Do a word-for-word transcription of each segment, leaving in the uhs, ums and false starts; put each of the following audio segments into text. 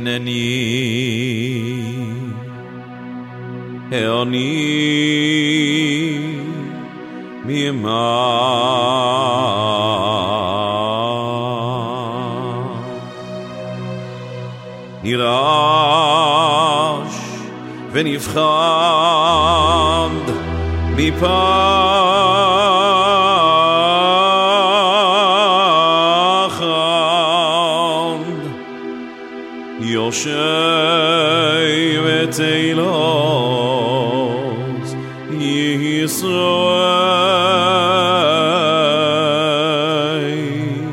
הנני העני מימה נרעש ונפחד מפחד יושב בתהילות ישראל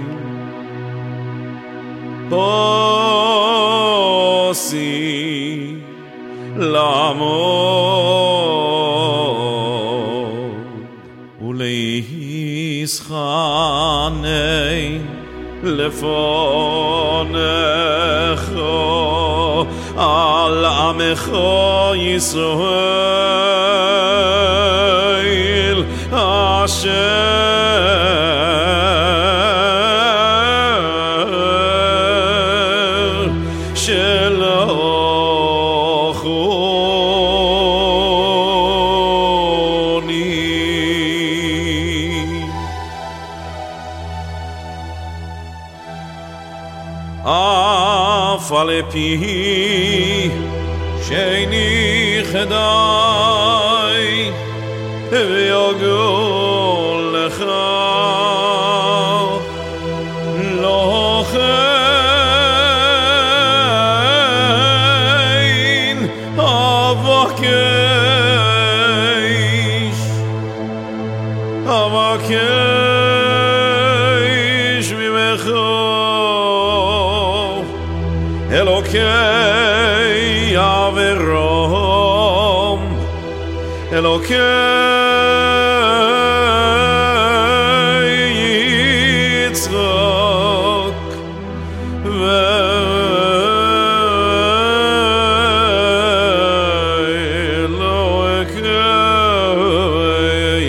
עושי לעמוד ולהיסחנן לפונך על עמך ישראל אשר שלחוני אף על פי שאיני חדאי ויגול לך לא כן אבקש אבקש ממך אלוקי אברהם אלוקי יצחק ואלוקי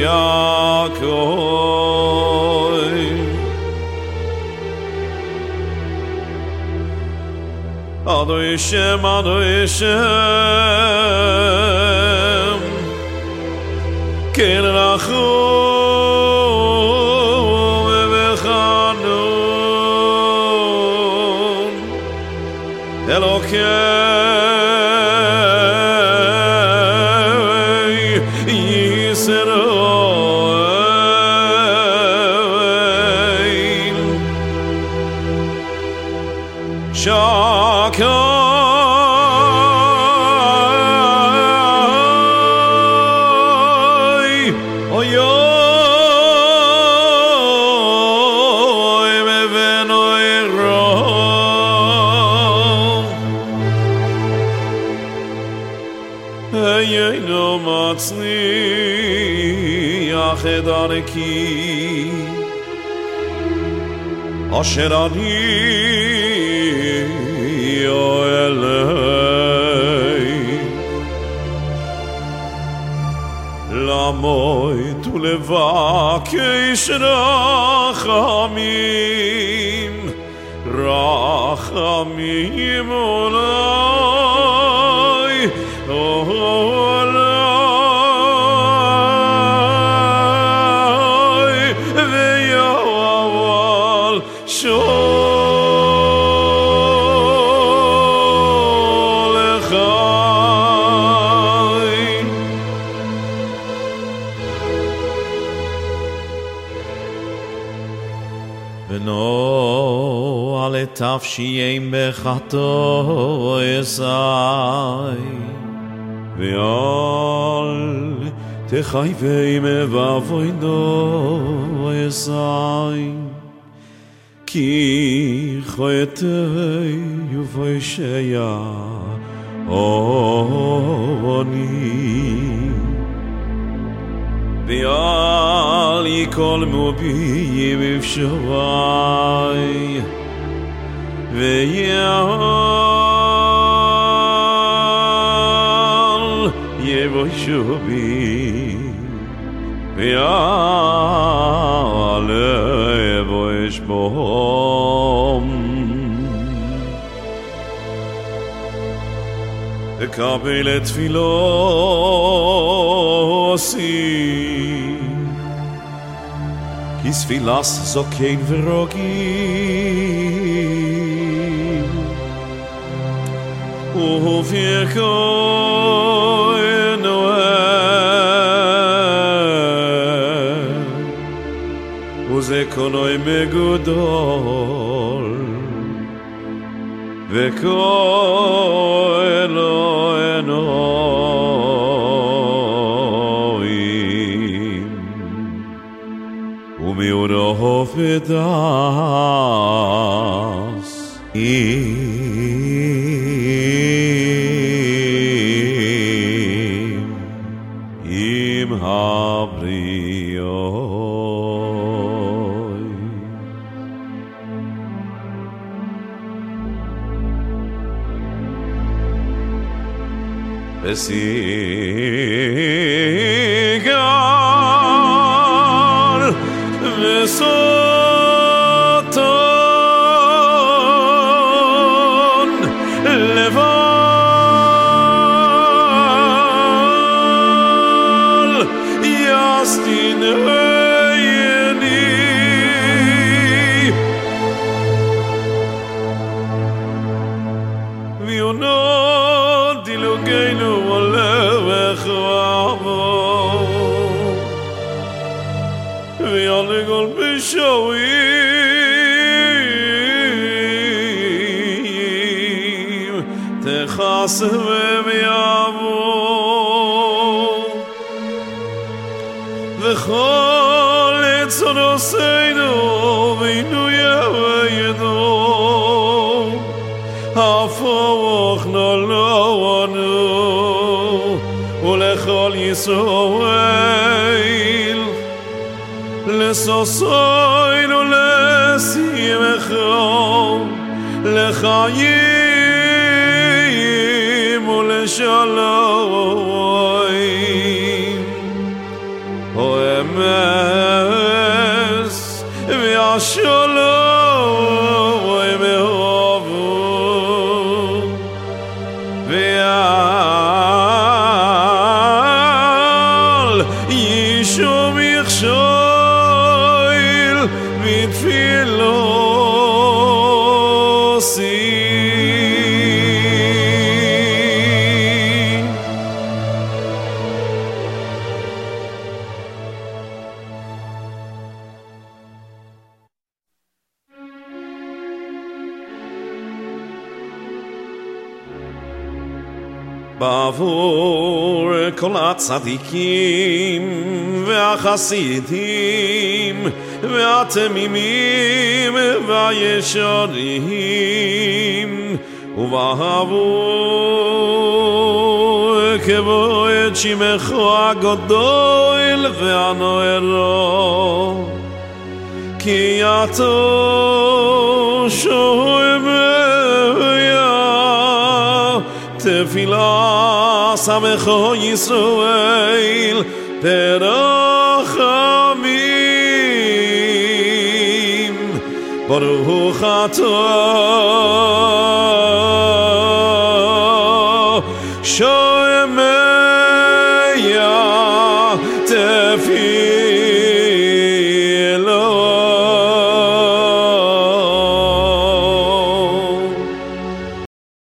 יעקב אדוני שם אדוני שם כן רחום וחנון אלוקי ישראל שקר אינו מצליח את דרכי אשר אני אוהלי למות ולבקש רחמים רחמים אולי אולי ויעל שולחי בנו על תפשיים בחטא אסי ואל תחייבי מבavoינו אסי כי חטאי ופשעי אני ואל יקולמו בי בפשעי ויעל יבושו בי ויעל יבוש בהם וקבל את תפילוסי כי ספילס זוקן ורוגים ובפיר כהן אוהב וזה קונוי מגודול וכהן אוהבים ומיורוב בדס עם עם הבריאות וסיגר וסוטון לבן יסטין עייני ויונות דילוגנו ויאלגול בשויים תחסם ויעבור וכל צונוסינו ועינויה וידו הפוך נולנו ולכל ישראל לסוסוין ולשמחו לחיים ולשלום או אמס והשלום ומאהבו ואל ישום יכשול בעבור כל הצדיקים והחסידים והתמימים והישרים ובעבור כבוד שמך הגדול והנוער כי יתו שומע תפילה שמחו ישראל ברחמים ברוך אתה שומע